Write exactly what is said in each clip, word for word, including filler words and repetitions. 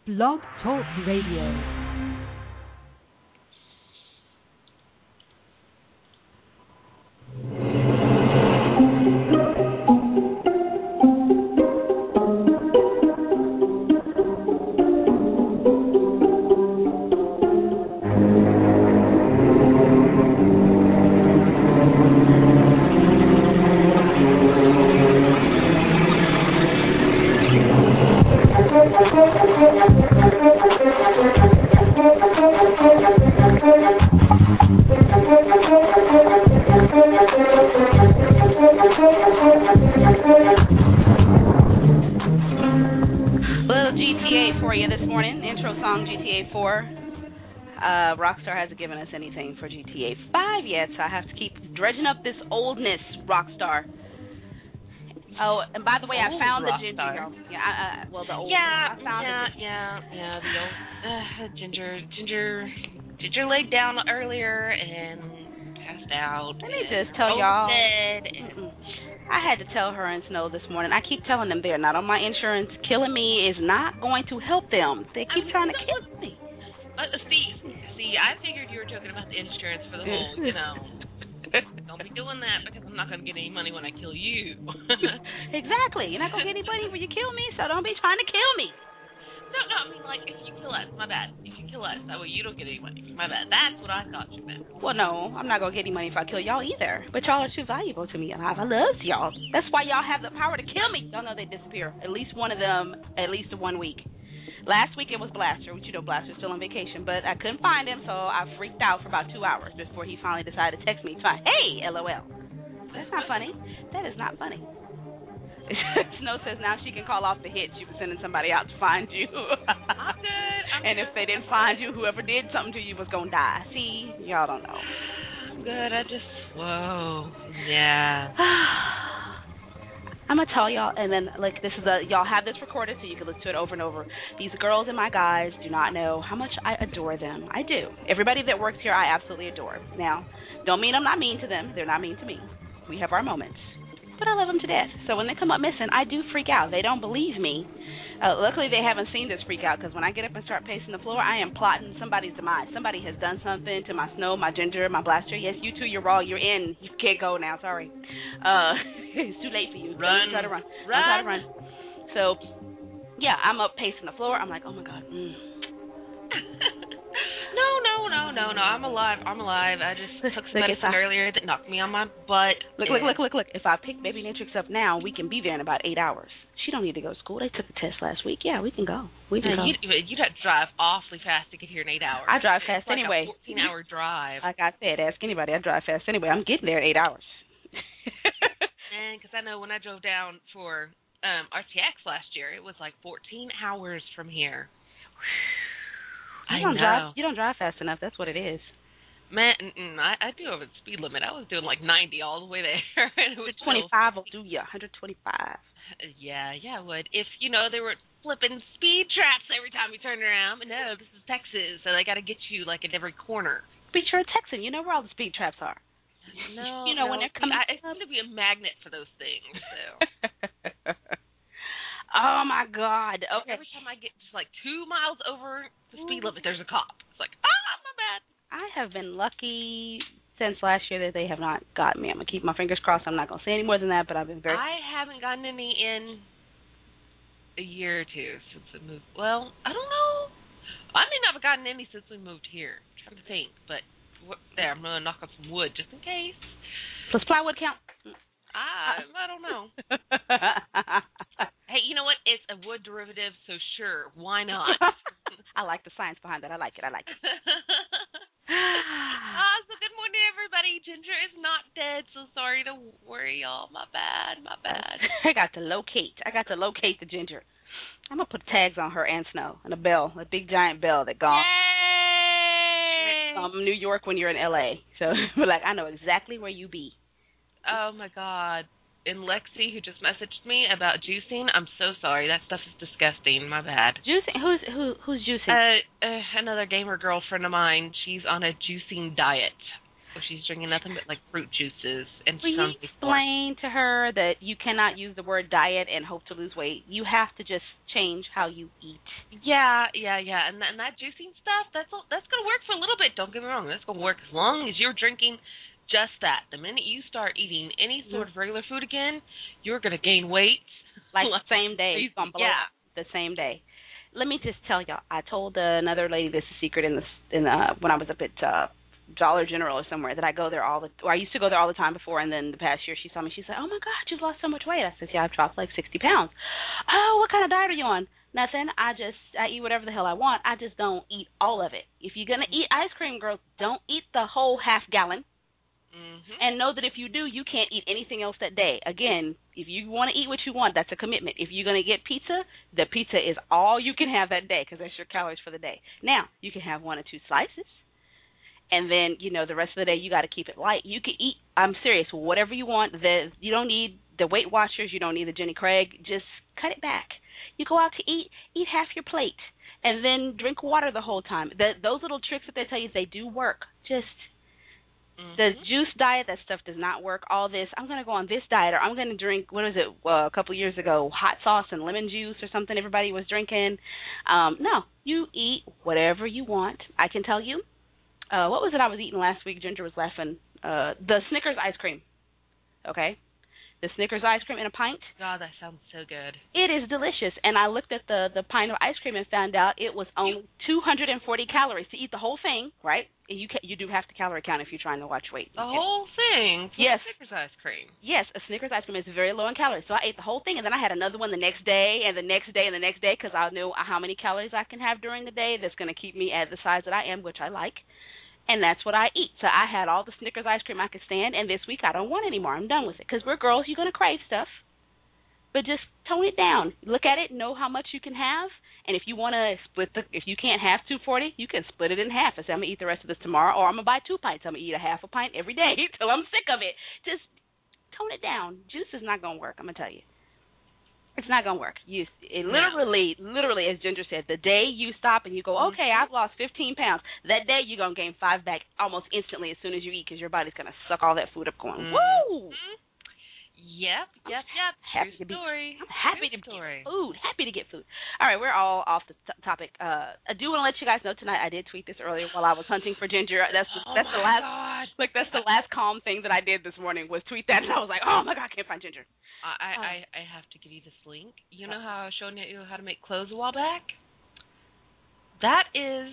Blog Talk Radio. Given us anything for G T A five yet, so I have to keep dredging up this oldness, Rockstar. Oh, and by the way, old I found Rockstar. the ginger. Girl. Yeah, I, uh, well, the old. Yeah, I found yeah, the yeah, yeah. The old uh, ginger, ginger, ginger laid down earlier and passed out. Let me just tell y'all. I had to tell her and Snow this morning. I keep telling them they're not on my insurance. Killing me is not going to help them. They keep I mean, trying to kill me. Uh, Steve. See, I figured you were talking about the insurance for the whole, you know. Don't be doing that because I'm not going to get any money when I kill you. Exactly. You're not going to get any money when you kill me, so don't be trying to kill me. No, no, I mean, like, if you kill us, my bad. If you kill us, that way you don't get any money. My bad. That's what I thought you meant. Well, no, I'm not going to get any money if I kill y'all either. But y'all are too valuable to me, and I love y'all. That's why y'all have the power to kill me. Y'all know they disappear. At least one of them, at least one week. Last week it was Blaster, which you know Blaster's still on vacation, but I couldn't find him, so I freaked out for about two hours before he finally decided to text me. So, hey, LOL. That's not funny. That is not funny. Snow says now she can call off the hit. She was sending somebody out to find you. I'm good. I'm and good. if they didn't find you, whoever did something to you was going to die. See? Y'all don't know. I'm good. I just, whoa. Yeah. I'm going to tell y'all, and then, like, this is a, y'all have this recorded so you can listen to it over and over. These girls and my guys do not know how much I adore them. I do. Everybody that works here, I absolutely adore. Now, don't mean I'm not mean to them. They're not mean to me. We have our moments. But I love them to death. So when they come up missing, I do freak out. They don't believe me. Uh, luckily, they haven't seen this freak out, because when I get up and start pacing the floor, I am plotting somebody's demise. Somebody has done something to my Snow, my Ginger, my Blaster. Yes, you two, you're raw. You're in. You can't go now. Sorry. Uh, it's too late for you. Run. Try to run. Run. Try to run. So, yeah, I'm up pacing the floor. I'm like, oh, my God. Mm. no, no, no, no, no. I'm alive. I'm alive. I just took some medicine I, earlier that knocked me on my butt. Look, look, look, look, look. If I pick Baby Natrix up now, we can be there in about eight hours. She don't need to go to school. They took a test last week. Yeah, we can go. We can yeah, go. You'd, you'd have to drive awfly fast to get here in eight hours. I drive fast it's like anyway. a fourteen-hour drive. Like I said, ask anybody. I drive fast anyway. I'm getting there in eight hours. And because I know when I drove down for um, R T X last year, it was like fourteen hours from here. You I don't know. drive. You don't drive fast enough. That's what it is. Man, I, I do have a speed limit. I was doing like ninety all the way there. It was one twenty-five will do you. one twenty-five. Yeah, yeah, it would. If, you know, they were flipping speed traps every time you turn around. But no, this is Texas, so they got to get you, like, at every corner. But you're a Texan. You know where all the speed traps are. No, You know no, when they're coming. I, I seem to be a magnet for those things, so. Oh, my God. Okay. Every time I get just, like, two miles over the speed limit, there's a cop. It's like, ah, my bad. I have been lucky since last year that they have not gotten me. I'm going to keep my fingers crossed. I'm not going to say any more than that, but I've been very... I haven't gotten any in a year or two since I moved. Well, I don't know. I may not have gotten any since we moved here. I'm trying to think, but there, I'm going to knock on some wood just in case. Does plywood count? I, I don't know. Hey, you know what? It's a wood derivative, so sure, why not? I like the science behind that. I like it. I like it. Ah, so good morning, everybody. Ginger is not dead, so sorry to worry y'all. My bad, my bad. I got to locate. I got to locate the Ginger. I'm going to put tags on her and Snow and a bell, a big giant bell that gone. Yay! From New York when you're in L A. So, like, I know exactly where you be. Oh, my God. And Lexi, who just messaged me about juicing, I'm so sorry. That stuff is disgusting. My bad. Juicing? Who's who? Who's juicing? Uh, uh, another gamer girlfriend of mine. She's on a juicing diet. So she's drinking nothing but like fruit juices and Will you explain to her that you cannot use the word diet and hope to lose weight? You have to just change how you eat. Yeah, yeah, yeah. And that, and that juicing stuff, that's all, that's going to work for a little bit. Don't get me wrong. That's going to work as long as you're drinking just that. The minute you start eating any sort of regular food again, you're going to gain weight. Like the same day. Yeah. The same day. Let me just tell y'all, I told uh, another lady this is a secret in the, in the, when I was up at uh, Dollar General or somewhere, that I go there all the, or I used to go there all the time before, and then the past year she saw me, she said, oh my God, you've lost so much weight. I said, yeah, I've dropped like sixty pounds. Oh, what kind of diet are you on? Nothing. I just, I eat whatever the hell I want. I just don't eat all of it. If you're going to eat ice cream, girls, don't eat the whole half gallon. Mm-hmm. And know that if you do, you can't eat anything else that day. Again, if you want to eat what you want, that's a commitment. If you're going to get pizza, the pizza is all you can have that day because that's your calories for the day. Now, you can have one or two slices, and then, you know, the rest of the day you got to keep it light. You can eat, I'm serious, whatever you want. The, you don't need the Weight Watchers. You don't need the Jenny Craig. Just cut it back. You go out to eat, eat half your plate, and then drink water the whole time. The, those little tricks that they tell you, they do work. Just... Mm-hmm. The juice diet, that stuff does not work. All this, I'm going to go on this diet, or I'm going to drink, what was it, uh, a couple of years ago, hot sauce and lemon juice or something everybody was drinking. Um, no, you eat whatever you want. I can tell you, uh, what was it I was eating last week? Ginger was laughing. Uh, the Snickers ice cream, okay? The Snickers ice cream in a pint. God, that sounds so good. It is delicious. And I looked at the, the pint of ice cream and found out it was only two hundred forty calories to eat the whole thing, right? And you can, you do have to calorie count if you're trying to watch weight. The whole thing? Yes. Snickers ice cream? Yes, a Snickers ice cream is very low in calories. So I ate the whole thing, and then I had another one the next day and the next day and the next day because I knew how many calories I can have during the day that's going to keep me at the size that I am, which I like. And that's what I eat. So I had all the Snickers ice cream I could stand, and this week I don't want any more. I'm done with it. Because we're girls, you're going to crave stuff. But just tone it down. Look at it, know how much you can have, and if you want to split the, if you can't have two forty, you can split it in half. I say, I'm going to eat the rest of this tomorrow, or I'm going to buy two pints. I'm going to eat a half a pint every day till I'm sick of it. Just tone it down. Juice is not going to work, I'm going to tell you. It's not going to work. You, it literally, no. literally, as Ginger said, the day you stop and you go, okay, I've lost fifteen pounds, that day you're going to gain five back almost instantly as soon as you eat because your body's going to suck all that food up going, mm. woo! Yep, yep, yep. Happy True to be, story. I'm happy True to story. get food. Happy to get food. All right, we're all off the t- topic. Uh, I do want to let you guys know tonight. I did tweet this earlier while I was hunting for Ginger. That's the, oh that's the last. God. Like that's the last calm thing that I did this morning was tweet that, and I was like, oh my God, I can't find Ginger. I I, oh. I I have to give you this link. You know how I was showing you how to make clothes a while back? That is.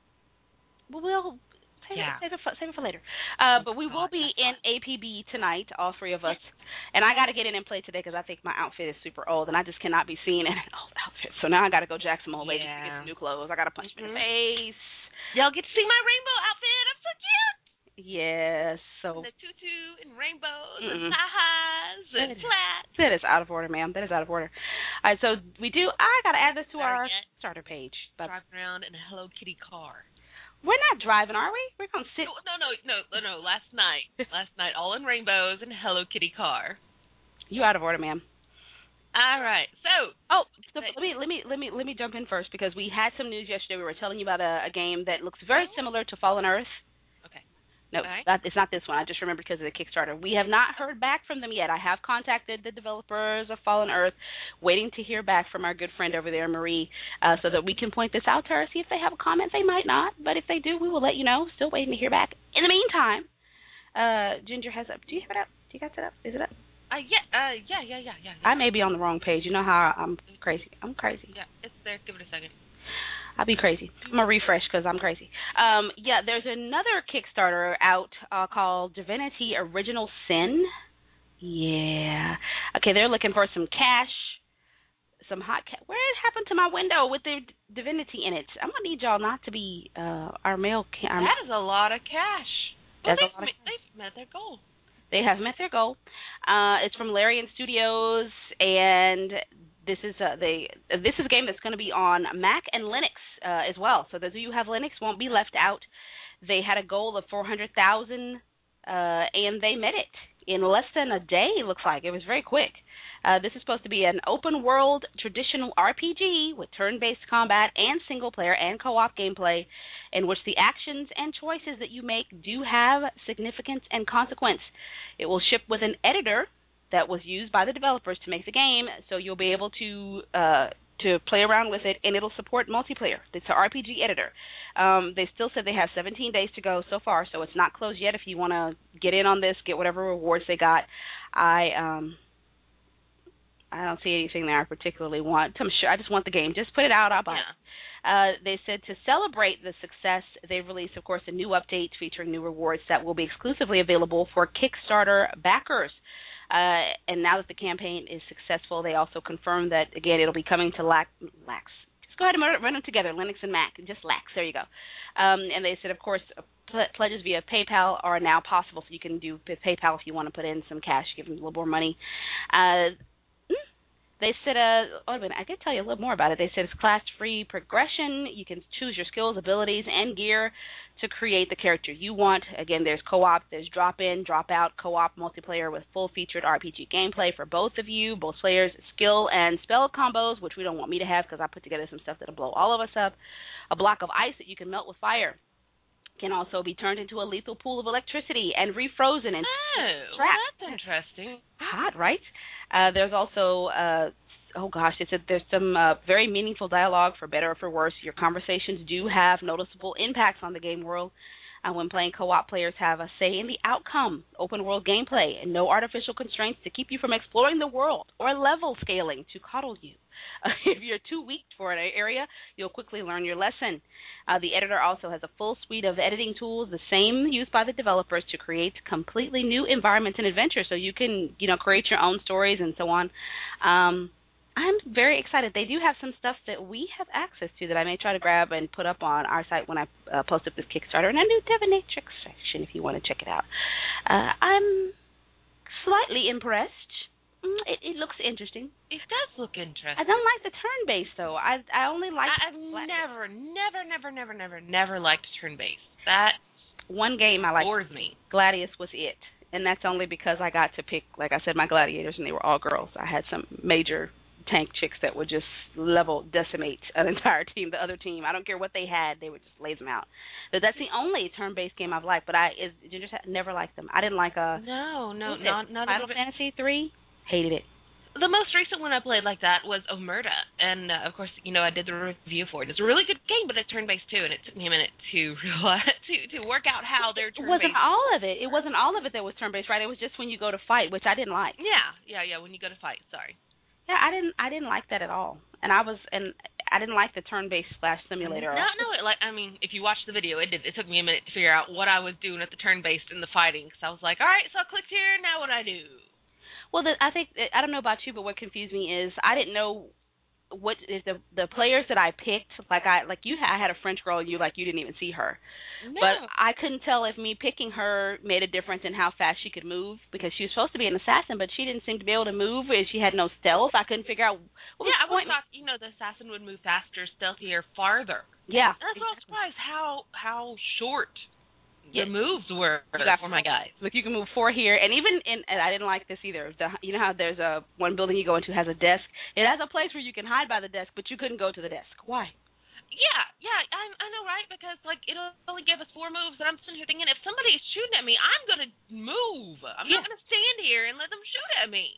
Well, we'll save, yeah. it, save, it for, save it for later. Uh, but we God, will be in A P B tonight, all three of us. And I got to get in and play today because I think my outfit is super old, and I just cannot be seen in an old outfit. So now I got to go jack some old ladies yeah. to get some new clothes. I got to punch mm-hmm. me in the face. Y'all get to see my rainbow outfit. I'm so cute. Yes, so. And the tutu and rainbows mm-hmm. and tahas and flats. That is out of order, ma'am. That is out of order. All right, so we do. I got to add this to our yet. starter page. But driving around in a Hello Kitty car. We're not driving, are we? We're gonna sit. No, no, no, no, no. no. Last night, last night, all in rainbows and Hello Kitty car. You out of order, ma'am. All right. So, oh, so let me let me let me let me jump in first because we had some news yesterday. We were telling you about a, a game that looks very similar to Fallen Earth. Okay. No, right. that, it's not this one. I just remembered because of the Kickstarter. We have not heard back from them yet. I have contacted the developers of Fallen Earth, waiting to hear back from our good friend over there, Marie, uh, so that we can point this out to her, see if they have a comment. They might not, but if they do, we will let you know. Still waiting to hear back. In the meantime, uh, Ginger has up. Do you have it up? Do you got it up? Is it up? Uh, yeah, uh, yeah, yeah, yeah, yeah, yeah. I may be on the wrong page. You know how I'm crazy. I'm crazy. Yeah, it's there. Give it a second. I'll be crazy. I'm going to refresh because I'm crazy. Um, yeah, there's another Kickstarter out uh, called Divinity Original Sin. Yeah. Okay, they're looking for some cash, some hot cash. Where happened to my window with the Divinity in it? I'm going to need y'all not to be uh, our mail. Ca- our that is a lot of cash. Well, That's they've, a lot of ma- they've met their goal. They have met their goal. Uh, it's from Larian Studios, and this is a they. This is a game that's going to be on Mac and Linux uh, as well. So those of you who have Linux won't be left out. They had a goal of four hundred thousand, uh, and they met it in less than a day. It looks like it was very quick. Uh, this is supposed to be an open-world traditional R P G with turn-based combat and single-player and co-op gameplay. in which the actions and choices that you make do have significance and consequence. It will ship with an editor that was used by the developers to make the game, so you'll be able to uh, to play around with it, and it'll support multiplayer. It's an R P G editor. Um, they still said they have seventeen days to go so far, so it's not closed yet. If you want to get in on this, get whatever rewards they got, I um, I don't see anything there I particularly want. I'm sure I just want the game. Just put it out. I'll buy Yeah. it. Uh, they said to celebrate the success, they've released, of course, a new update featuring new rewards that will be exclusively available for Kickstarter backers. Uh, and now that the campaign is successful, they also confirmed that, again, it'll be coming to Lax. Lax. Just go ahead and run them together, Linux and Mac. Just Lax. There you go. Um, and they said, of course, pledges via PayPal are now possible, so you can do PayPal if you want to put in some cash, give them a little more money. Uh, They said, uh, oh, I could tell you a little more about it. They said it's class-free progression. You can choose your skills, abilities, and gear to create the character you want. Again, there's co-op, there's drop-in, drop-out, co-op multiplayer with full-featured R P G gameplay for both of you, both players, skill and spell combos, which we don't want me to have because I put together some stuff that'll blow all of us up. A block of ice that you can melt with fire can also be turned into a lethal pool of electricity and refrozen and Oh, well, that's interesting. hot, right? Uh, there's also, uh, oh gosh, it's a, there's some uh, very meaningful dialogue, for better or for worse. Your conversations do have noticeable impacts on the game world. Uh, when playing co-op, players have a say in the outcome, open world gameplay, and no artificial constraints to keep you from exploring the world or level scaling to coddle you. Uh, if you're too weak for an area, you'll quickly learn your lesson. Uh, the editor also has a full suite of editing tools, the same used by the developers, to create completely new environments and adventures, so you can, you know, create your own stories and so on. Um, I'm very excited. They do have some stuff that we have access to that I may try to grab and put up on our site when I uh, post up this Kickstarter, and a new Devinatrix section if you want to check it out. Uh, I'm slightly impressed. It, it looks interesting. It does look interesting. I don't like the turn-based, though. I I only like... I, I've never, never, never, never, never, never liked turn-based. That One game I liked, bores me. Gladius, was it. And that's only because I got to pick, like I said, my gladiators, and they were all girls. I had some major tank chicks that would just level, decimate an entire team. The other team, I don't care what they had, they would just laze them out. But that's the only turn-based game I've liked, but I is, just never liked them. I didn't like a... No, no, what was not, it? not Final a little bit. Fantasy three? Hated it. The most recent one I played like that was Omerta, and uh, of course, you know, I did the review for it. It's a really good game, but it's turn-based too, and it took me a minute to realize, to to work out how they're It turn-based. wasn't all of it. It wasn't all of it that was turn-based, right? It was just when you go to fight, which I didn't like. Yeah, yeah, yeah. When you go to fight, sorry. Yeah, I didn't. I didn't like that at all. And I was, and I didn't like the turn-based Splash Simulator. No, no. It, like, I mean, if you watch the video, it did. It took me a minute to figure out what I was doing at the turn-based and the fighting, because I was like, all right, so I clicked here. Now what do I do? Well, the, I think I don't know about you, but what confused me is I didn't know what is the the players that I picked. Like I like you, I had a French girl, and you like you didn't even see her. No. But I couldn't tell if me picking her made a difference in how fast she could move, because she was supposed to be an assassin, but she didn't seem to be able to move, and she had no stealth. I couldn't figure out. What yeah, I was would the point? thought, you know, the assassin would move faster, stealthier, farther. Yeah, And that's what I was surprised how how short Yeah. the moves were got for my guys. Like you can move four here, and even in, and I didn't like this either. The, you know how there's a one building you go into has a desk. It has a place where you can hide by the desk, but you couldn't go to the desk. Why? Yeah, yeah, I, I know, right? Because like it'll only give us four moves, and I'm sitting here thinking, if somebody is shooting at me, I'm gonna move. I'm Yeah. not gonna stand here and let them shoot at me.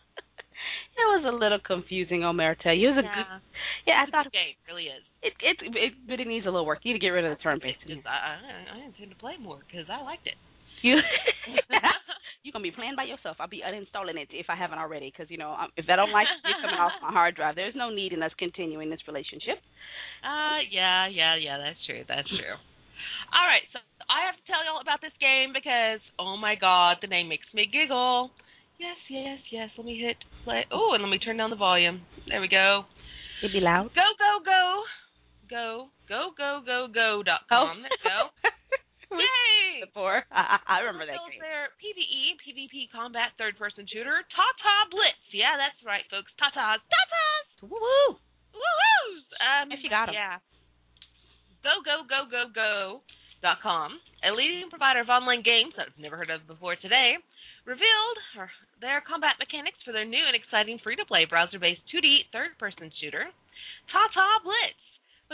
It was a little confusing, Omerta. It was a Yeah. good. Yeah, I It's a thought good game, it really is. it, it it but it needs a little work. You need to get rid of the turn-based. It's just, I, I, I intend to play more because I liked it. You you're gonna be playing by yourself. I'll be uninstalling it if I haven't already, because you know um, if I don't like it, it's coming off my hard drive. There's no need in us continuing this relationship. Uh, yeah, yeah, yeah, that's true, that's true. All right, so I have to tell y'all about this game because, oh my God, the name makes me giggle. Yes, yes, yes, let me hit play. Oh, and let me turn down the volume. There we go. It'd be loud. Go, go, go. Go, go, go, go, go dot com. Let's go. Yay! Before I, I remember that So game. their PvE, PvP combat third-person shooter, Tata Blitz. Yeah, that's right, folks. Tatas. Tatas! Woo woo! Woo-woo! Um, If you got 'em. Yeah. Go, go, go, go, go dot com, a leading provider of online games that I've never heard of before today, revealed their combat mechanics for their new and exciting free-to-play browser-based two D third-person shooter, Tata Blitz.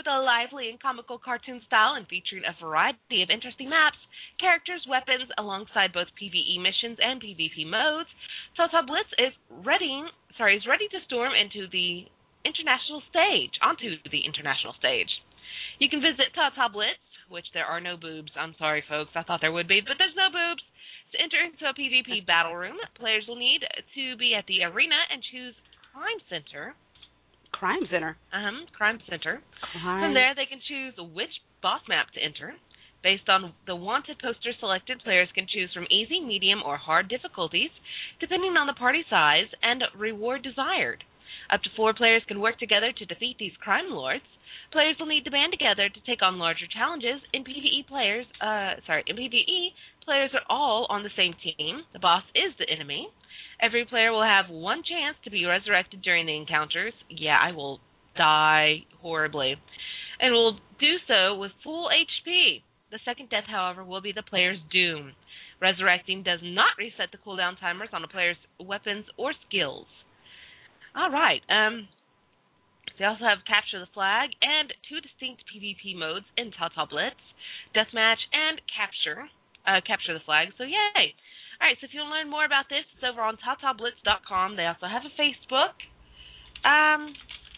with a lively and comical cartoon style and featuring a variety of interesting maps, characters, weapons, alongside both PvE missions and PvP modes, Tata Blitz is ready, sorry, is ready to storm into the international stage, onto the international stage. You can visit Tata Blitz, which there are no boobs. I'm sorry, folks. I thought there would be, but there's no boobs. To enter into a PvP battle room, players will need to be at the arena and choose Crime Center. Crime Center? Um, Crime Center. Crime. From there, they can choose which boss map to enter. Based on the wanted poster selected, players can choose from easy, medium, or hard difficulties, depending on the party size and reward desired. Up to four players can work together to defeat these crime lords. Players will need to band together to take on larger challenges. In PvE, players, uh, sorry, in PvE, players are all on the same team. The boss is the enemy. Every player will have one chance to be resurrected during the encounters. Yeah, I will die horribly. And will do so with full H P. The second death, however, will be the player's doom. Resurrecting does not reset the cooldown timers on a player's weapons or skills. All right. Um, they also have Capture the Flag and two distinct PvP modes in Tata Blitz, Deathmatch and Capture, uh, Capture the Flag. So yay! All right, so if you want to learn more about this, it's over on tata blitz dot com. They also have a Facebook. Um,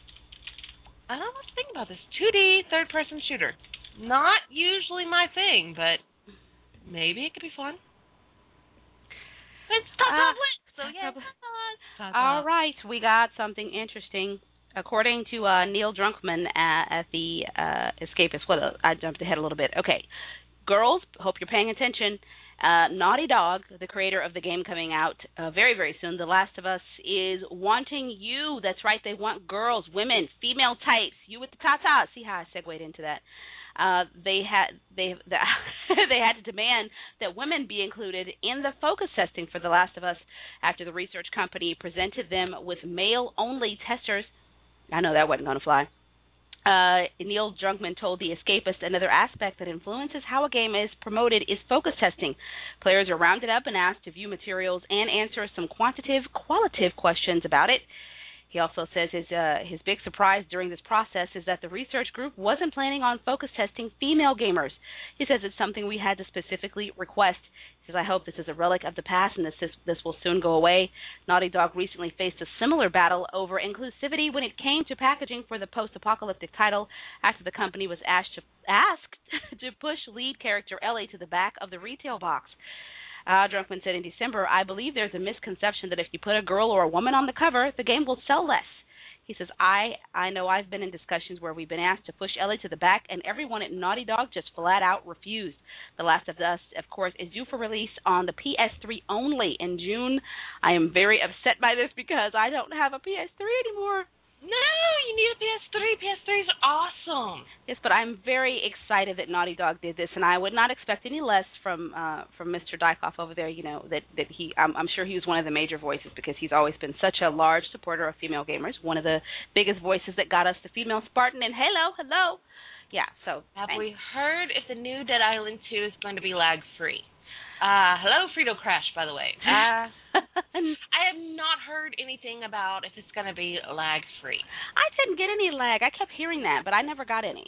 I don't know what to think about this. two D third-person shooter. Not usually my thing, but maybe it could be fun. It's Tata Uh, Blitz, so yeah. Tata. All right, we got something interesting. According to uh, Neil Drunkman at, at the uh, Escapist, well, I jumped ahead a little bit. Okay, girls, hope you're paying attention. Uh, Naughty Dog, the creator of the game coming out uh, very, very soon, The Last of Us, is wanting you. That's right, they want girls, women, female types. You with the tata. See how I segued into that. Uh, they had they they had to demand that women be included in the focus testing for The Last of Us after the research company presented them with male-only testers. I know that wasn't going to fly. Uh, Neil Drunkman told The Escapist another aspect that influences how a game is promoted is focus testing. Players are rounded up and asked to view materials and answer some quantitative, qualitative questions about it. He also says his uh, his big surprise during this process is that the research group wasn't planning on focus testing female gamers. He says it's something we had to specifically request. He says, I hope this is a relic of the past and this is, this will soon go away. Naughty Dog recently faced a similar battle over inclusivity when it came to packaging for the post-apocalyptic title after the company was asked to, asked to push lead character Ellie to the back of the retail box. Uh, Drunkman said in December, I believe there's a misconception that if you put a girl or a woman on the cover, the game will sell less. He says, I I know I've been in discussions where we've been asked to push Ellie to the back, and everyone at Naughty Dog just flat out refused. The Last of Us, of course, is due for release on the P S three only in June. I am very upset by this because I don't have a P S three anymore. No, you need a P S three. P S threes are awesome. Yes, but I'm very excited that Naughty Dog did this, and I would not expect any less from uh, from Mister Dykhoff over there. You know that that he, I'm, I'm sure he was one of the major voices because he's always been such a large supporter of female gamers. One of the biggest voices that got us the female Spartan and Halo. Hello, yeah. So have thanks. we heard if the new Dead Island two is going to be lag free? Uh, hello, Frito Crash, by the way. Uh, I have not heard anything about if it's going to be lag-free. I didn't get any lag. I kept hearing that, but I never got any.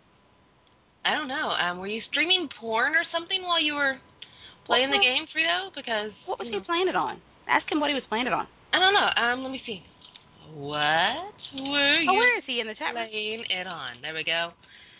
I don't know. Um, were you streaming porn or something while you were playing what, the game, Frito? Because what was you know, he playing it on? Ask him what he was playing it on. I don't know. Um, let me see. What were you oh, where is he in the chat room? playing it on? There we go.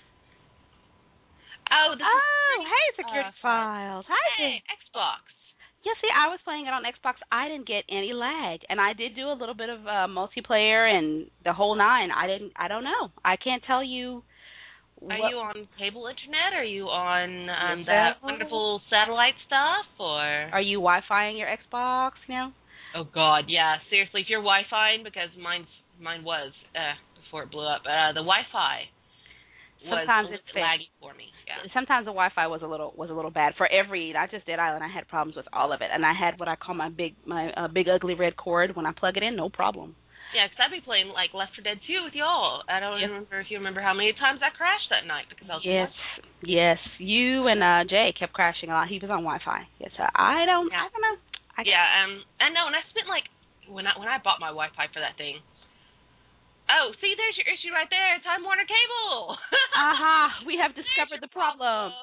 Oh, this oh, is hey, Security uh, Files. Hi, hey, Xbox. Yeah, see, I was playing it on Xbox. I didn't get any lag, and I did do a little bit of uh, multiplayer and the whole nine. I didn't. I don't know. I can't tell you. Are what... you on cable internet? Are you on um, Yes, that sir. wonderful satellite stuff, or are you Wi-Fiing your Xbox? You know? Oh God, yeah. Seriously, if you're Wi-Fi, because mine's mine was uh, before it blew up. Uh, the Wi-Fi. Sometimes was it's laggy for me. Yeah. Sometimes the Wi-Fi was a little was a little bad for every. Not just Dead Island. I had problems with all of it, and I had what I call my big my uh, big ugly red cord. When I plug it in, no problem. Yeah, because I'd be playing like Left four Dead two with y'all. I don't yep. remember if you remember how many times I crashed that night because I was. Yes, watching. yes. You and uh, Jay kept crashing a lot. He was on Wi-Fi. Yes, uh, I don't. Yeah. I don't know. I yeah, um, I know, and I spent like when I when I bought my Wi-Fi for that thing. Oh, see, there's your issue right there. Time Warner Cable. Aha, uh-huh. We have discovered the problem.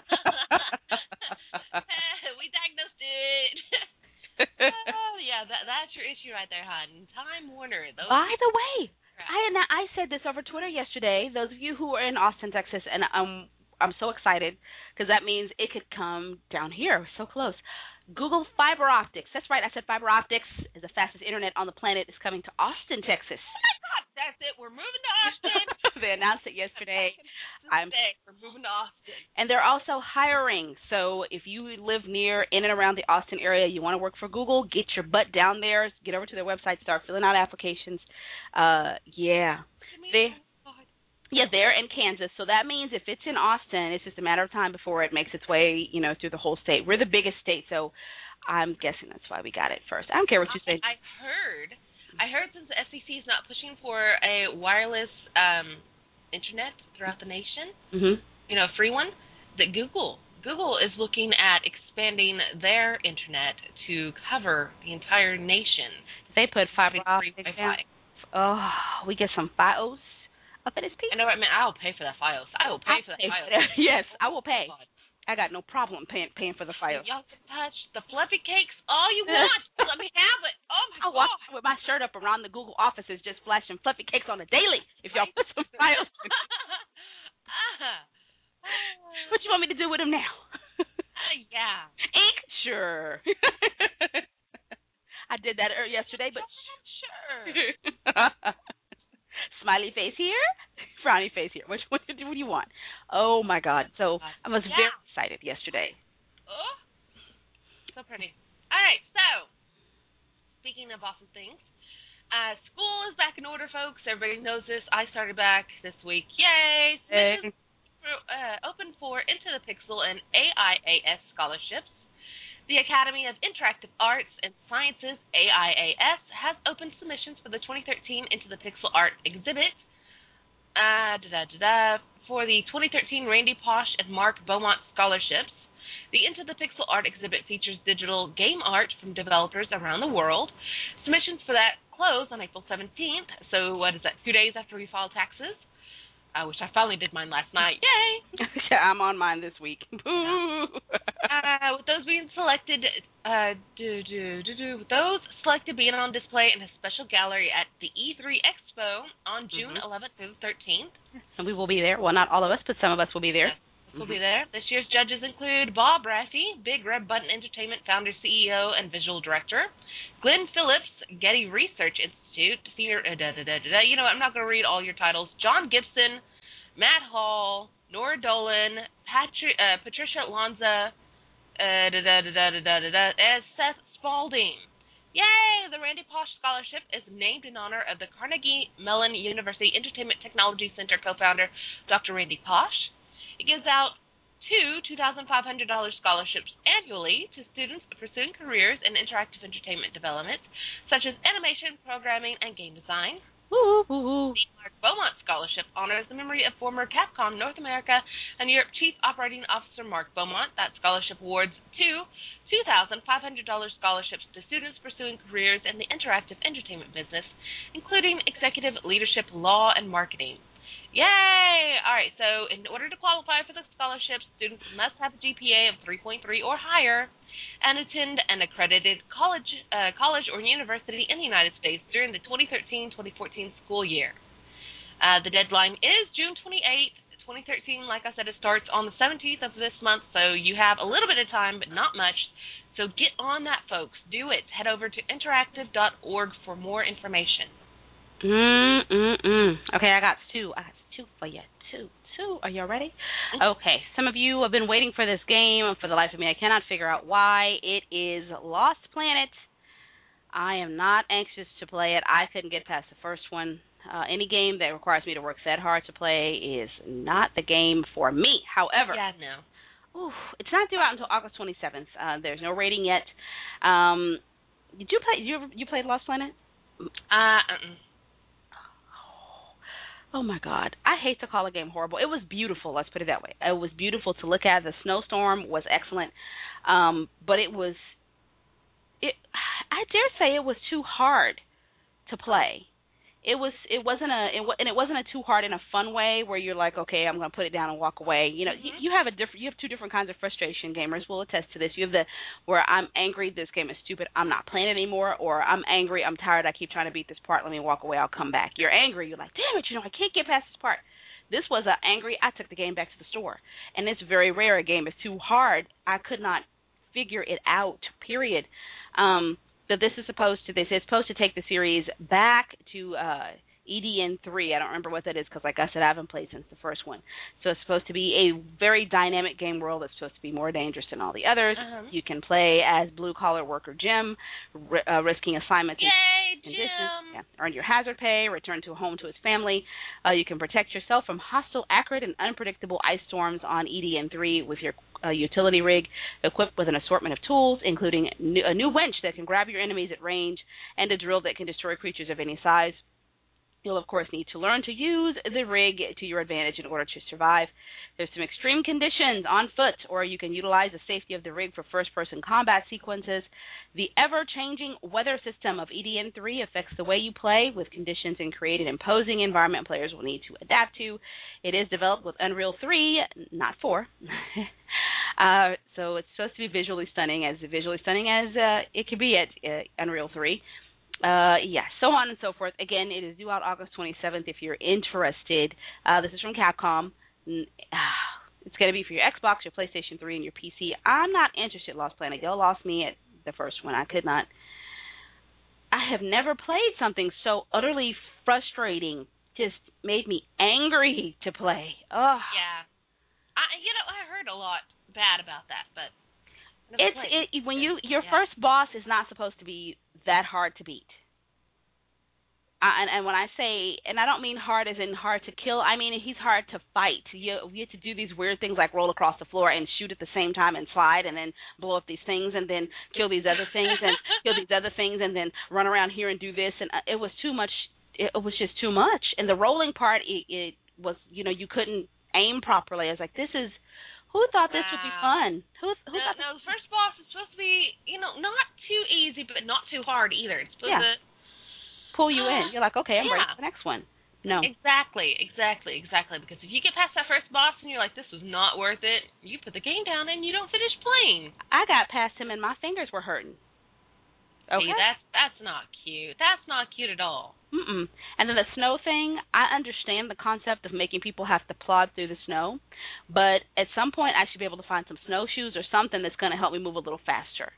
We diagnosed it. Oh, yeah, that, that's your issue right there, hon. Time Warner. Those By the way, I I said this over Twitter yesterday. Those of you who are in Austin, Texas, and um, I'm so excited because that means it could come down here. So close. Google fiber optics. That's right. I said fiber optics is the fastest internet on the planet. Is coming to Austin, Texas. Oh my God, that's it. We're moving to Austin. They announced it yesterday. I'm We're moving to Austin. And they're also hiring. So if you live near, in and around the Austin area, you want to work for Google, get your butt down there. Get over to their website. Start filling out applications. Uh, yeah. They. Yeah, they're in Kansas, so that means if it's in Austin, it's just a matter of time before it makes its way, you know, through the whole state. We're the biggest state, so I'm guessing that's why we got it first. I don't care what you say. I heard, I heard since the F C C is not pushing for a wireless um, internet throughout the nation, mm-hmm. you know, a free one, that Google, Google is looking at expanding their internet to cover the entire nation. They put fiber optics down. Oh, we get some Fios. Up in his I know. I mean, I'll pay for that Fios. I will pay I'll for that Fios. Yes, I will pay. Oh, I got no problem paying paying for the Fios. Y'all can touch the fluffy cakes all you want. Let me have it. Oh my I God! I walk with my shirt up around the Google offices, just flashing fluffy cakes on the daily. If y'all put some Fios. What you want me to do with them now? uh, yeah. Ink? Sure. I did that yesterday, but sure. Smiley face here, frowny face here. Which one do you want? Oh, my God. So I was yeah. very excited yesterday. Oh, so pretty. All right, so speaking of awesome things, uh, school is back in order, folks. Everybody knows this. I started back this week. Yay! Hey. This is uh, open for Into the Pixel and A I A S scholarships. The Academy of Interactive Arts and Sciences, A I A S, has opened submissions for the twenty thirteen Into the Pixel Art exhibit. Uh, da, da, da, da, for the twenty thirteen Randy Pausch and Mark Beaumont scholarships. The Into the Pixel Art exhibit features digital game art from developers around the world. Submissions for that close on April seventeenth, so what is that, two days after we file taxes? I wish I finally did mine last night. Yay! Yeah, I'm on mine this week. uh, with those being selected, uh, do, do, do, do, with those selected being on display in a special gallery at the E three Expo on June mm-hmm. eleventh through thirteenth. And we will be there. Well, not all of us, but some of us will be there. Yes, we'll mm-hmm. be there. This year's judges include Bob Raffy, Big Red Button Entertainment founder, C E O, and visual director. Glenn Phillips, Getty Research Institute, senior, uh, da, da, da, da, da. You know, I'm not going to read all your titles. John Gibson, Matt Hall, Nora Dolan, Patri- uh, Patricia Lanza, uh, da, da, da, da, da, da, da, and Seth Spalding. Yay! The Randy Pausch Scholarship is named in honor of the Carnegie Mellon University Entertainment Technology Center co-founder, Doctor Randy Pausch. It gives out two two thousand five hundred dollars scholarships annually to students pursuing careers in interactive entertainment development, such as animation, programming, and game design. Woo, woo, woo. The Mark Beaumont Scholarship honors the memory of former Capcom North America and Europe Chief Operating Officer Mark Beaumont. That scholarship awards two two thousand five hundred dollars scholarships to students pursuing careers in the interactive entertainment business, including executive leadership, law, and marketing. Yay! All right, so in order to qualify for the scholarship, students must have a G P A of three point three or higher and attend an accredited college uh, college or university in the United States during the twenty thirteen twenty fourteen school year. Uh, the deadline is June twenty-eighth, twenty thirteen. Like I said, it starts on the seventeenth of this month, so you have a little bit of time, but not much. So get on that, folks. Do it. Head over to interactive dot org for more information. Mm-mm-mm. Okay, I got two. I got two for you. Two. Two. Are y'all ready? Okay. Some of you have been waiting for this game. For the life of me, I cannot figure out why. It is Lost Planet. I am not anxious to play it. I couldn't get past the first one. Uh, any game that requires me to work that hard to play is not the game for me. However, yeah, no. Ooh, it's not due out until August twenty-seventh. Uh, there's no rating yet. Um, did you play? You you played Lost Planet? Uh. Uh-uh. Oh, my God. I hate to call a game horrible. It was beautiful, let's put it that way. It was beautiful to look at. The snowstorm was excellent. Um, but it was, it. I dare say it was too hard to play. it was it wasn't a it, wa- and it wasn't a too hard in a fun way where you're like, okay, I'm going to put it down and walk away. You know, Mhm. you, you have a different you have two different kinds of frustration. Gamers will attest to this. You have the where I'm angry, this game is stupid, I'm not playing it anymore, or I'm angry, I'm tired, I keep trying to beat this part, let me walk away, I'll come back. You're angry, you're like, damn it, you know, I can't get past this part. This was a angry, I took the game back to the store, and it's very rare a game is too hard. I could not figure it out. Period. Um, that this is supposed to. They say it's supposed to take the series back to uh, E D N three. I don't remember what that is because, like I said, I haven't played since the first one. So it's supposed to be a very dynamic game world. It's supposed to be more dangerous than all the others. Uh-huh. You can play as blue-collar worker Jim, r- uh, risking assignments. Yay, and Jim! Yeah. Earn your hazard pay, return to a home to his family. Uh, you can protect yourself from hostile, accurate, and unpredictable ice storms on E D N three with your uh, utility rig equipped with an assortment of tools, including new, a new winch that can grab your enemies at range and a drill that can destroy creatures of any size. You'll, of course, need to learn to use the rig to your advantage in order to survive. There's some extreme conditions on foot, or you can utilize the safety of the rig for first-person combat sequences. The ever-changing weather system of E D N three affects the way you play, with conditions and created imposing environment players will need to adapt to. It is developed with Unreal three, not four. uh, so it's supposed to be visually stunning, as visually stunning as uh, it can be at uh, Unreal three. Uh, yeah, so on and so forth. Again, it is due out August twenty-seventh if you're interested. Uh, this is from Capcom. It's going to be for your Xbox, your PlayStation three, and your P C. I'm not interested, Lost Planet. Y'all lost me at the first one. I could not. I have never played something so utterly frustrating. Just made me angry to play. Ugh. Yeah. I, you know, I heard a lot bad about that, but it's it, when you your yeah. first boss is not supposed to be that hard to beat. Uh, and, and when I say, and I don't mean hard as in hard to kill, I mean he's hard to fight. You, you have to do these weird things like roll across the floor and shoot at the same time and slide and then blow up these things and then kill these other things and kill these other things and then run around here and do this. And it was too much. It was just too much. And the rolling part, it, it was, you know, you couldn't aim properly. I was like, this is, who thought this wow. would be fun? Who, who no, thought no, the first boss is supposed to be, you know, not too easy, but not too hard either. It's supposed yeah. to pull you uh, in. You're like, okay, I'm yeah. ready for the next one. No. Exactly, exactly, exactly. Because if you get past that first boss and you're like, this was not worth it, you put the game down and you don't finish playing. I got past him and my fingers were hurting. Okay. See, that's that's not cute. That's not cute at all. Mm-mm. And then the snow thing, I understand the concept of making people have to plod through the snow, but at some point I should be able to find some snowshoes or something that's going to help me move a little faster.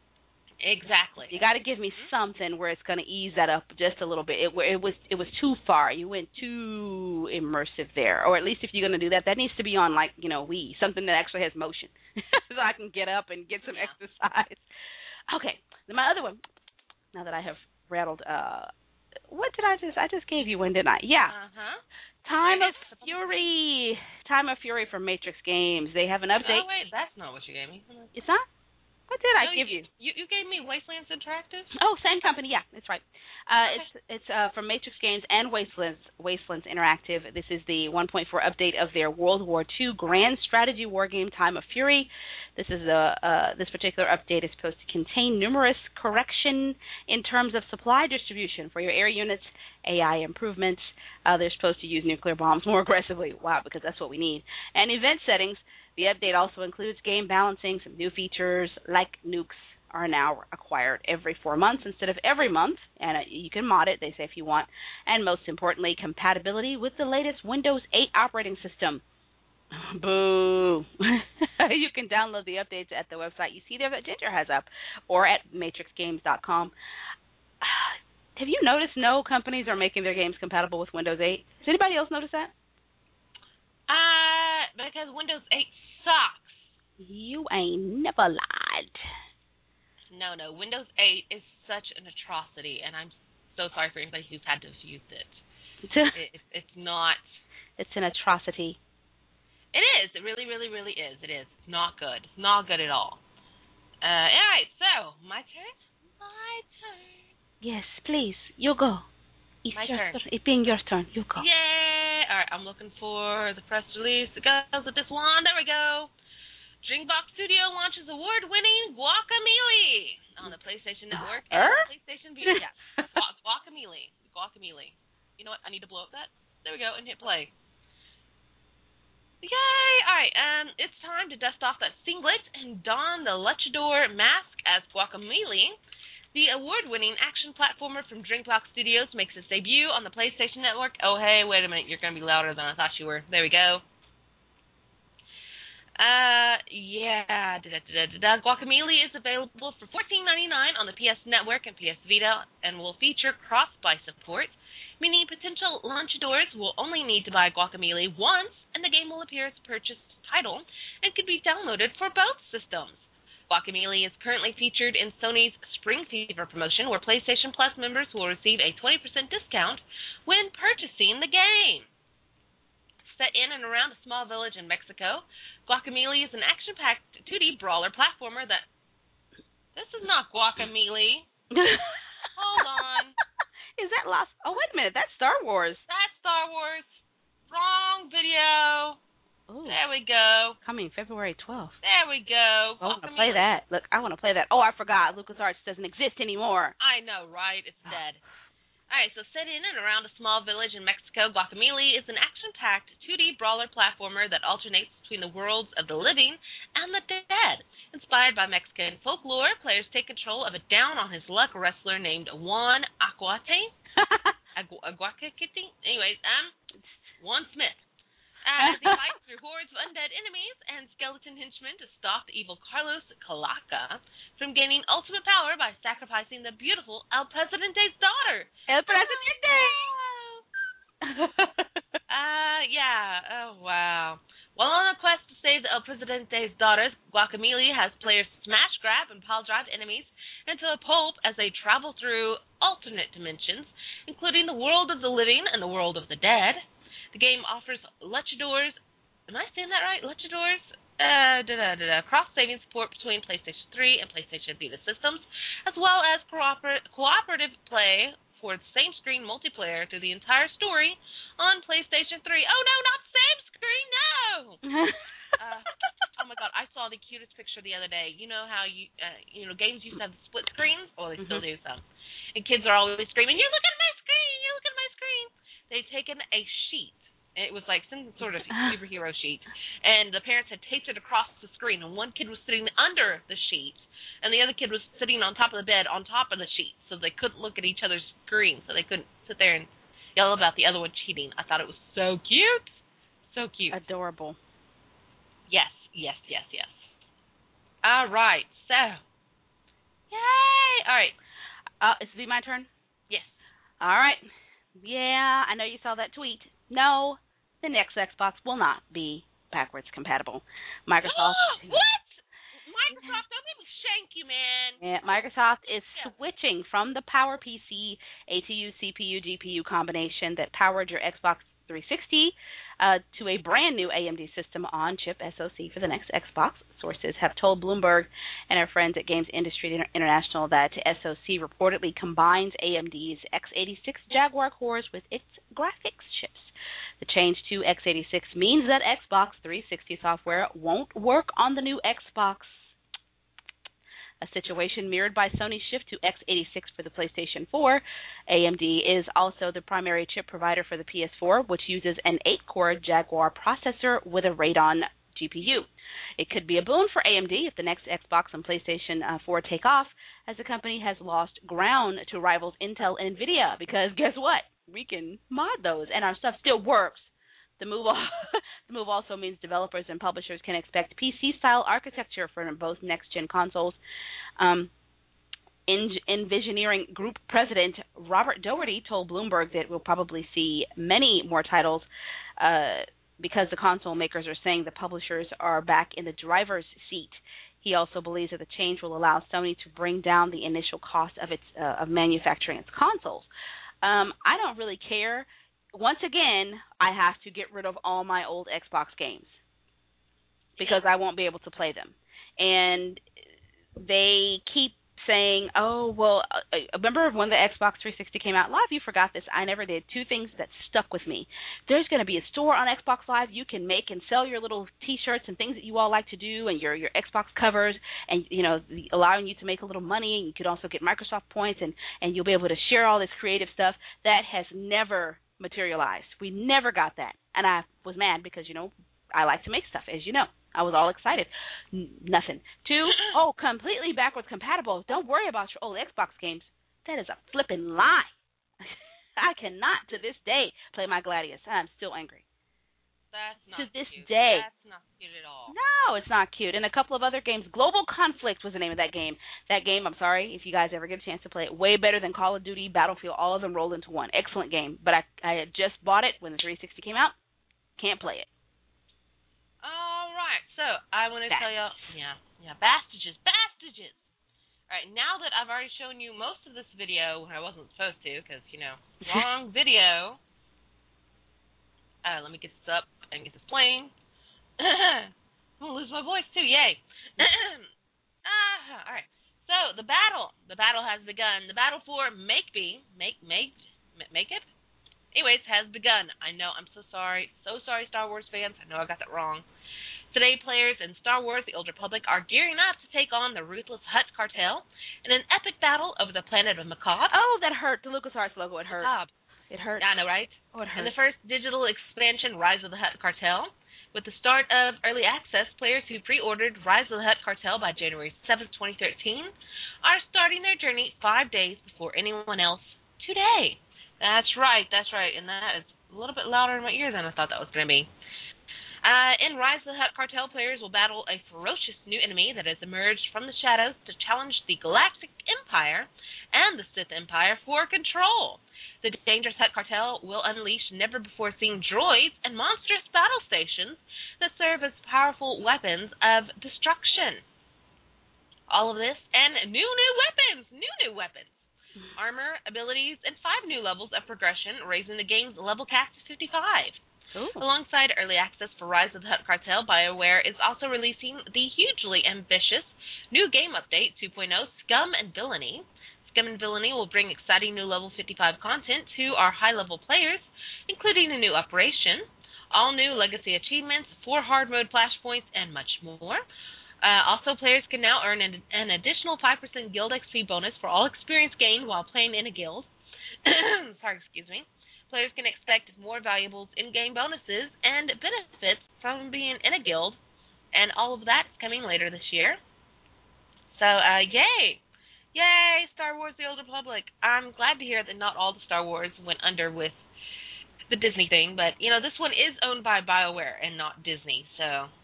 Exactly. You got to give me something where it's going to ease that up just a little bit. It, it was it was too far. You went too immersive there. Or at least if you're going to do that, that needs to be on, like, you know, Wii, something that actually has motion, so I can get up and get some yeah. exercise. Okay, then my other one, now that I have rattled, uh, what did I just, I just gave you one, didn't I? Yeah. Uh-huh. Time of Fury. Time of Fury from Matrix Games. They have an update. Oh, wait, that's not what you gave me. It's not? What did I no, give you? you? You gave me Wastelands Interactive? Oh, same company. Yeah, that's right. Uh, okay. It's it's uh, from Matrix Games and Wastelands Wastelands Interactive. This is the one point four update of their World War Two grand strategy war game, Time of Fury. This is a uh, this particular update is supposed to contain numerous correction in terms of supply distribution for your air units, A I improvements. Uh, they're supposed to use nuclear bombs more aggressively. Wow, because that's what we need. And event settings. The update also includes game balancing, some new features like nukes are now acquired every four months instead of every month, and uh, you can mod it, they say, if you want. And most importantly, compatibility with the latest Windows eight operating system. Boo. You can download the updates at the website you see there that Ginger has up, or at matrix games dot com. Have you noticed no companies are making their games compatible with Windows eight? Has anybody else noticed that? Uh, because Windows eight sucks. You ain't never lied. No, no, Windows eight is such an atrocity, and I'm so sorry for anybody who's had to use it. it it's not. It's an atrocity. It is. It really, really, really is. It is. It's not good. It's not good at all. Uh, all right, so, my turn? My turn. Yes, please. You go. It's my your turn. turn. It being your turn. You go. Yay! All right, I'm looking for the press release that goes with this one. There we go. Dreambox Studio launches award-winning Guacamelee on the PlayStation Network and er? PlayStation Vita. Yeah, Guacamelee. Guacamelee. You know what? I need to blow up that. There we go, and hit play. Yay! All right, um, it's time to dust off that singlet and don the Luchador mask as Guacamelee. The award-winning action platformer from Dreamclock Studios makes its debut on the PlayStation Network. Oh, hey, wait a minute. You're going to be louder than I thought you were. There we go. Uh, yeah. Da-da-da-da-da. Guacamelee is available for fourteen ninety-nine on the P S Network and P S Vita and will feature cross-buy support, meaning potential Lunchadors will only need to buy Guacamelee once, and the game will appear as a purchased title and can be downloaded for both systems. Guacamelee is currently featured in Sony's Spring Fever promotion, where PlayStation Plus members will receive a twenty percent discount when purchasing the game. Set in and around a small village in Mexico, Guacamelee is an action-packed two D brawler platformer that... This is not Guacamelee. Hold on. Is that Lost? Oh, wait a minute. That's Star Wars. That's Star Wars. Wrong video. Ooh. There we go. Coming February twelfth. There we go. I want to play that. Look, I want to play that. Oh, I forgot. LucasArts doesn't exist anymore. I know, right? It's dead. All right, so set in and around a small village in Mexico, Guacamelee is an action-packed two D brawler platformer that alternates between the worlds of the living and the dead. Inspired by Mexican folklore, players take control of a down-on-his-luck wrestler named Juan Aguate. Agu- Aguacate? Anyways, um, Juan Smith. As he fights through hordes of undead enemies and skeleton henchmen to stop the evil Carlos Calaca from gaining ultimate power by sacrificing the beautiful El Presidente's daughter. El Presidente! uh, yeah. Oh, wow. While on a quest to save the El Presidente's daughter, Guacamelee has players smash, grab, and pile drive enemies into a pulp as they travel through alternate dimensions, including the world of the living and the world of the dead. The game offers Luchadors, am I saying that right? Luchadors? Uh, da-da-da-da, cross-saving support between PlayStation three and PlayStation Vita systems, as well as cooper- cooperative play for same-screen multiplayer through the entire story on PlayStation three. Oh, no, not same screen, no! uh, oh, my God, I saw the cutest picture the other day. You know how you, uh, you know, games used to have the split screens? Well, they mm-hmm. still do some. And kids are always screaming, you're looking at my screen, you're looking at my screen. They'd taken a sheet. It was like some sort of superhero sheet. And the parents had taped it across the screen. And one kid was sitting under the sheet. And the other kid was sitting on top of the bed on top of the sheet. So they couldn't look at each other's screen. So they couldn't sit there and yell about the other one cheating. I thought it was so cute. So cute. Adorable. Yes, yes, yes, yes. All right. So. Yay. All right. Uh, is it my turn? Yes. All right. Yeah, I know you saw that tweet. No, the next Xbox will not be backwards compatible. Microsoft. What? Microsoft, don't make me shank you, man. Yeah, Microsoft is Yeah. switching from the PowerPC A T U, C P U, G P U combination that powered your Xbox three sixty uh, to a brand new A M D system on chip S O C for the next Xbox. Sources have told Bloomberg and our friends at Games Industry International that S O C reportedly combines A M D's x eighty-six Jaguar cores with its graphics chips. The change to x eighty-six means that Xbox three sixty software won't work on the new Xbox. A situation mirrored by Sony's shift to x eighty-six for the PlayStation four. A M D is also the primary chip provider for the P S four, which uses an eight-core Jaguar processor with a Radeon G P U. It could be a boon for A M D if the next Xbox and PlayStation uh, four take off, as the company has lost ground to rivals Intel and Nvidia, because guess what? We can mod those, and our stuff still works. The move, the move also means developers and publishers can expect P C-style architecture for both next-gen consoles. Um, Envisioneering Group President Robert Doherty told Bloomberg that we'll probably see many more titles uh, because the console makers are saying the publishers are back in the driver's seat. He also believes that the change will allow Sony to bring down the initial cost of its uh, of manufacturing its consoles. Um, I don't really care. Once again, I have to get rid of all my old Xbox games because I won't be able to play them. And they keep saying, oh, well, uh, remember when the Xbox three sixty came out? A lot of you forgot this. I never did. Two things that stuck with me. There's going to be a store on Xbox Live. You can make and sell your little T-shirts and things that you all like to do, and your, your Xbox covers, and, you know, the, allowing you to make a little money. And you could also get Microsoft points, and, and you'll be able to share all this creative stuff. That has never materialized. We never got that. And I was mad because, you know, I like to make stuff, as you know. I was all excited. N- nothing. Two, oh, completely backwards compatible. Don't worry about your old Xbox games. That is a flipping lie. I cannot, to this day, play my Gladius. I'm still angry. That's not to this cute. day. That's not cute at all. No, it's not cute. And a couple of other games. Global Conflict was the name of that game. That game, I'm sorry, if you guys ever get a chance to play it, way better than Call of Duty, Battlefield, all of them rolled into one. Excellent game. But I, I had just bought it when the three sixty came out. Can't play it. All right. So I want to Bastages. tell y'all, yeah, yeah, bastages, bastages. All right. Now that I've already shown you most of this video when I wasn't supposed to, because you know, long video. Uh, let me get this up and get this playing. I'm gonna lose my voice too. Yay! ah, all right. So the battle, the battle has begun. The battle for Make-Be, make, make, make it. Anyways, has begun. I know. I'm so sorry. So sorry, Star Wars fans. I know I got that wrong. Today, players in Star Wars: The Old Republic are gearing up to take on the ruthless Hutt cartel in an epic battle over the planet of Macabre. Oh, that hurt. The LucasArts logo, it hurt. Macabre. It hurt. Yeah, I know, right? Oh, it hurt. In the first digital expansion, Rise of the Hutt Cartel, with the start of early access, players who pre-ordered Rise of the Hutt Cartel by January seventh, twenty thirteen, are starting their journey five days before anyone else today. That's right, that's right, and that is a little bit louder in my ear than I thought that was going to be. Uh, in Rise of the Hutt Cartel, players will battle a ferocious new enemy that has emerged from the shadows to challenge the Galactic Empire and the Sith Empire for control. The dangerous Hutt Cartel will unleash never-before-seen droids and monstrous battle stations that serve as powerful weapons of destruction. All of this and new, new weapons, new, new weapons, armor, abilities, and five new levels of progression, raising the game's level cap to fifty-five. Ooh. Alongside early access for Rise of the Hutt Cartel, BioWare is also releasing the hugely ambitious new game update two point oh, Scum and Villainy. Scum and Villainy will bring exciting new level fifty-five content to our high-level players, including a new operation, all new legacy achievements, four hard mode flashpoints, and much more. Uh, also, players can now earn an, an additional five percent Guild X P bonus for all experience gained while playing in a guild. Sorry, excuse me. Players can expect more valuables, in-game bonuses, and benefits from being in a guild, and all of that is coming later this year. So, uh, yay! Yay, Star Wars: The Old Republic. I'm glad to hear that not all the Star Wars went under with the Disney thing, but, you know, this one is owned by BioWare and not Disney, so.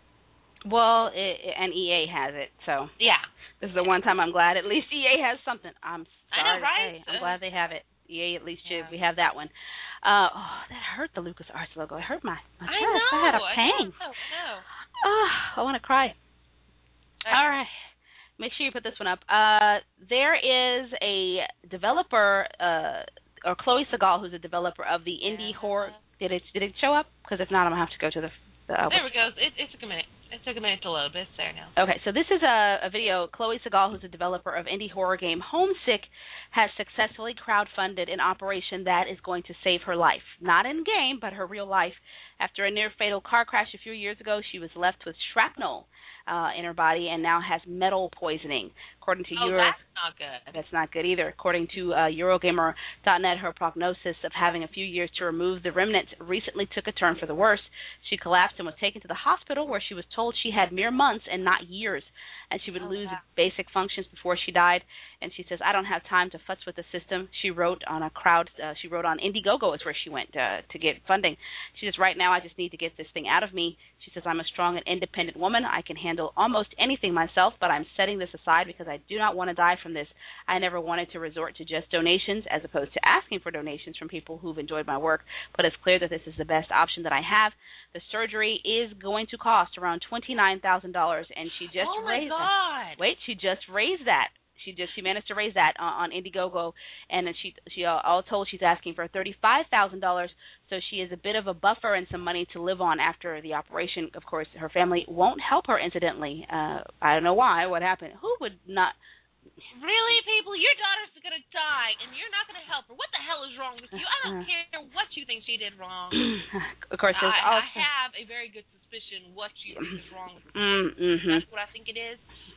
Well, it, and E A has it, so. Yeah. This is the one time I'm glad at least E A has something. I'm sorry I know, right? to say. I'm glad they have it. E A at least should. Yeah. We have that one. Uh, oh, that hurt the LucasArts logo. It hurt my, my chest. I know. I had a pain. I know. I know. Oh, I want to cry. Okay. All right. Make sure you put this one up. Uh, there is a developer, uh, or Chloe Segal, who's a developer of the indie Yeah. horror. Did it Did it show up? Because if not, I'm gonna have to go to the. the uh, There we go. It, it took a minute. It took a minute to load, but it's there now. Okay, so this is a, a video. Chloe Segal, who's a developer of indie horror game Homesick, has successfully crowdfunded an operation that is going to save her life. Not in game, but her real life. After a near-fatal car crash a few years ago, she was left with shrapnel uh, in her body and now has metal poisoning. According to Oh, Euro- that's not good. That's not good either. According to uh, Eurogamer dot net, her prognosis of having a few years to remove the remnants recently took a turn for the worse. She collapsed and was taken to the hospital, where she was told she had mere months and not years, and she would Oh, lose wow. basic functions before she died. And she says, "I don't have time to futz with the system." She wrote on a crowd. Uh, she wrote on Indiegogo is where she went uh, to get funding. She says, "Right now, I just need to get this thing out of me." She says, "I'm a strong and independent woman. I can handle almost anything myself, but I'm setting this aside because I do not want to die from this. I never wanted to resort to just donations as opposed to asking for donations from people who've enjoyed my work, but it's clear that this is the best option that I have. The surgery is going to cost around twenty-nine thousand dollars, and she just oh, my raised God. that. Wait, she just raised that. She just she managed to raise that on, on Indiegogo, and then she she uh, all told she's asking for thirty-five thousand dollars. So she is a bit of a buffer and some money to live on after the operation. Of course, her family won't help her. Incidentally, uh, I don't know why. What happened? Who would not? Really, people? Your daughter's going to die, and you're not going to help her. What the hell is wrong with you? I don't Uh, care what you think she did wrong. Of course, there's I, I also. have a very good suspicion what you think is wrong with her. Mm, mm-hmm. That's what I think it is.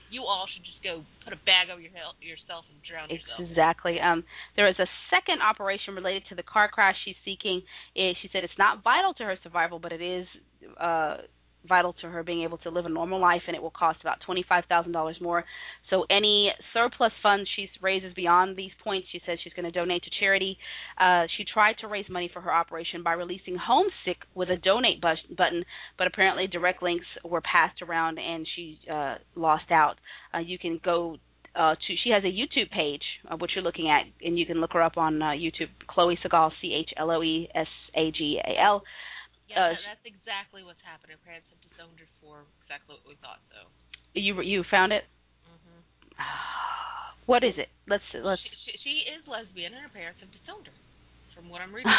you all should just go put a bag over your hel- yourself and drown yourself. Exactly. Um, there is a second operation related to the car crash she's seeking. It, she said it's not vital to her survival, but it is uh, vital to her being able to live a normal life, and it will cost about twenty-five thousand dollars more. So any surplus funds she raises beyond these points, she says she's going to donate to charity. Uh, she tried to raise money for her operation by releasing Homesick with a donate bus- button, but apparently direct links were passed around, and she uh, lost out. Uh, you can go uh, to, she has a YouTube page, uh, which you're looking at, and you can look her up on uh, YouTube, Chloe Sagal, C H L O E S A G A L. Yeah, uh, that, that's exactly what's happened. Her parents have disowned her for exactly what we thought. So you you found it? Mm-hmm. What is it? Let's let's. She, she, she is lesbian, and her parents have disowned her, from what I'm reading.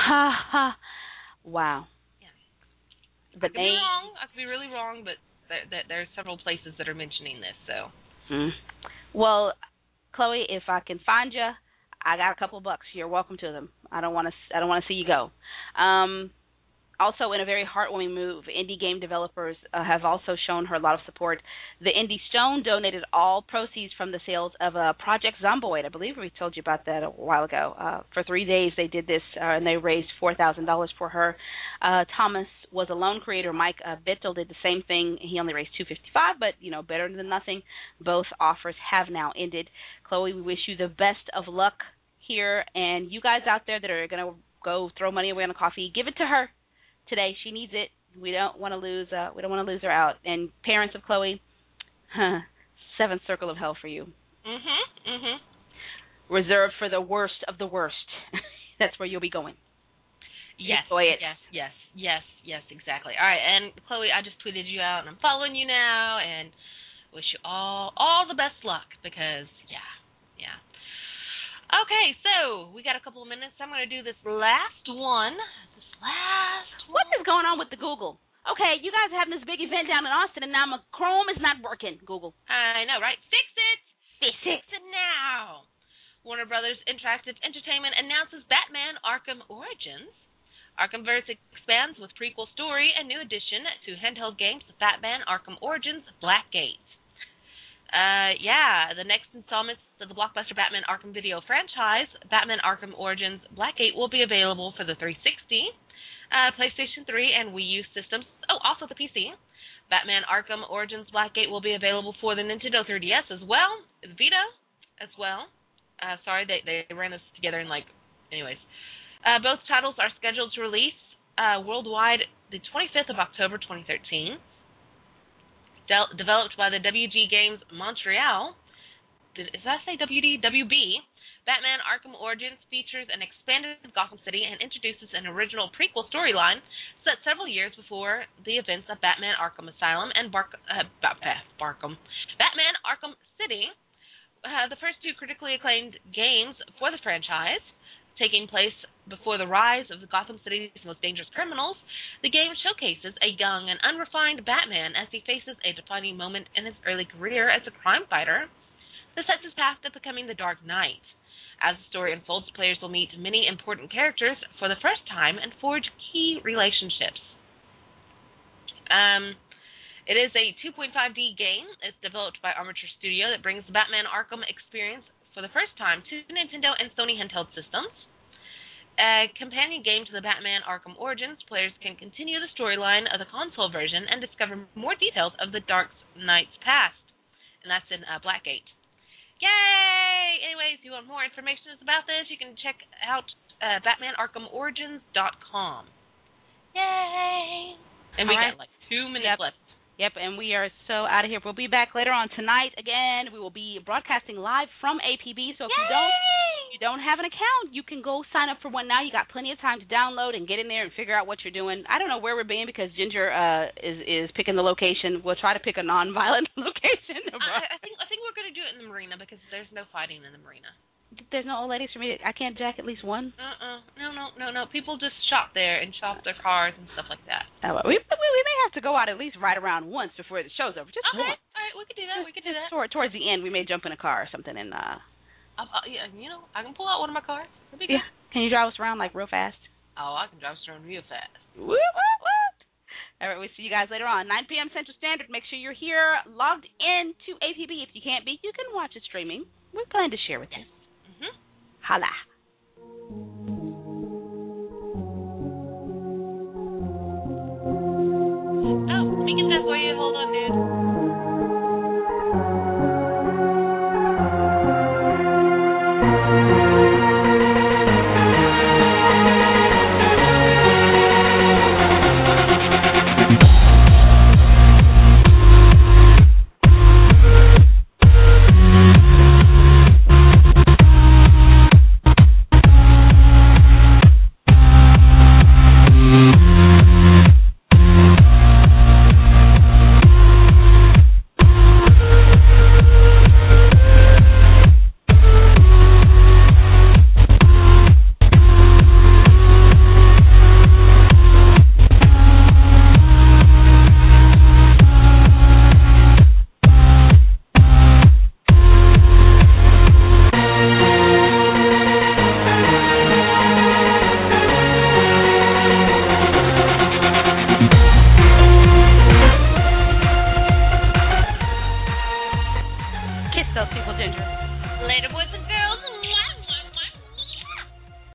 Wow. Yeah. But I could be wrong. I could be really wrong, but there, there, there are several places that are mentioning this. So. Mm. Well, Chloe, if I can find you, I got a couple of bucks. You're welcome to them. I don't want to. I don't want to see you go. Um. Also, in a very heartwarming move, indie game developers uh, have also shown her a lot of support. The Indie Stone donated all proceeds from the sales of uh, Project Zomboid. I believe we told you about that a while ago. Uh, for three days, they did this, uh, and they raised four thousand dollars for her. Uh, Thomas was a lone creator. Mike uh, Bittel did the same thing. He only raised two hundred fifty-five dollars, but, you know, better than nothing. Both offers have now ended. Chloe, we wish you the best of luck here, and you guys out there that are going to go throw money away on a coffee, give it to her. Today, she needs it. We don't want to lose. Uh, we don't want to lose her out. And parents of Chloe, huh, seventh circle of hell for you. Mhm. Mhm. Reserved for the worst of the worst. That's where you'll be going. Yes. Enjoy it. Yes. Yes. Yes. Yes. Exactly. All right. And Chloe, I just tweeted you out, and I'm following you now, and wish you all all the best luck because yeah, yeah. Okay, so we got a couple of minutes. I'm going to do this last one. This last one. What is going on with the Google? Okay, you guys are having this big event down in Austin, and now my Chrome is not working. Google. I know, right? Fix it. Fix it. Fix it now. Warner Brothers Interactive Entertainment announces Batman Arkham Origins. Arkhamverse expands with prequel story and new addition to handheld games Batman Arkham Origins Blackgate. Uh, yeah, the next installment of the blockbuster Batman Arkham video franchise, Batman Arkham Origins Blackgate, will be available for the three sixty, uh, PlayStation three, and Wii U systems. Oh, also the P C. Batman Arkham Origins Blackgate will be available for the Nintendo three D S as well, the Vita as well. Uh, sorry, they, they ran this together in like, anyways. Uh, both titles are scheduled to release uh, worldwide the twenty-fifth of October, twenty thirteen. De- developed by the W G Games Montreal. Did, did I say W D? W B. Batman Arkham Origins features an expanded Gotham City and introduces an original prequel storyline set several years before the events of Batman Arkham Asylum and Bar- uh, Barkham. Batman Arkham City, uh, the first two critically acclaimed games for the franchise, taking place before the rise of the Gotham City's most dangerous criminals. The game showcases a young and unrefined Batman as he faces a defining moment in his early career as a crime fighter that sets his path to becoming the Dark Knight. As the story unfolds, players will meet many important characters for the first time and forge key relationships. Um, it is a two point five D game. It's developed by Armature Studio that brings the Batman Arkham experience for the first time to Nintendo and Sony handheld systems. A companion game to the Batman Arkham Origins, players can continue the storyline of the console version and discover more details of the Dark Knight's past. And that's in uh, Blackgate. Yay! Anyways, if you want more information about this, you can check out uh, Batman Arkham Origins dot com. Yay! And we All right. got like two minutes Yep. left. Yep, and we are so out of here. We'll be back later on tonight again. We will be broadcasting live from A P B, so if Yay! you don't if you don't have an account, you can go sign up for one now. You got plenty of time to download and get in there and figure out what you're doing. I don't know where we're being because Ginger uh, is is picking the location. We'll try to pick a non-violent location. I, I think I think we're going to do it in the marina because there's no fighting in the marina. There's no old ladies for me. To, I can't jack at least one. Uh-uh. No, no, no, no. People just shop there and shop their cars and stuff like that. Uh, we, we we may have to go out at least right around once before the show's over. Just Okay. once. All right, we could do that. We could do that. Toward, towards the end, we may jump in a car or something and uh. Uh, uh, yeah, you know, I can pull out one of my cars. It'll be good. Yeah. Can you drive us around like real fast? Oh, I can drive us around real fast. Woo, woo, woo. All right, we'll see you guys later on. nine p.m. Central Standard. Make sure you're here, logged in to A P B. If you can't be, you can watch it streaming. We're glad to share with you. Mm-hmm. Holla.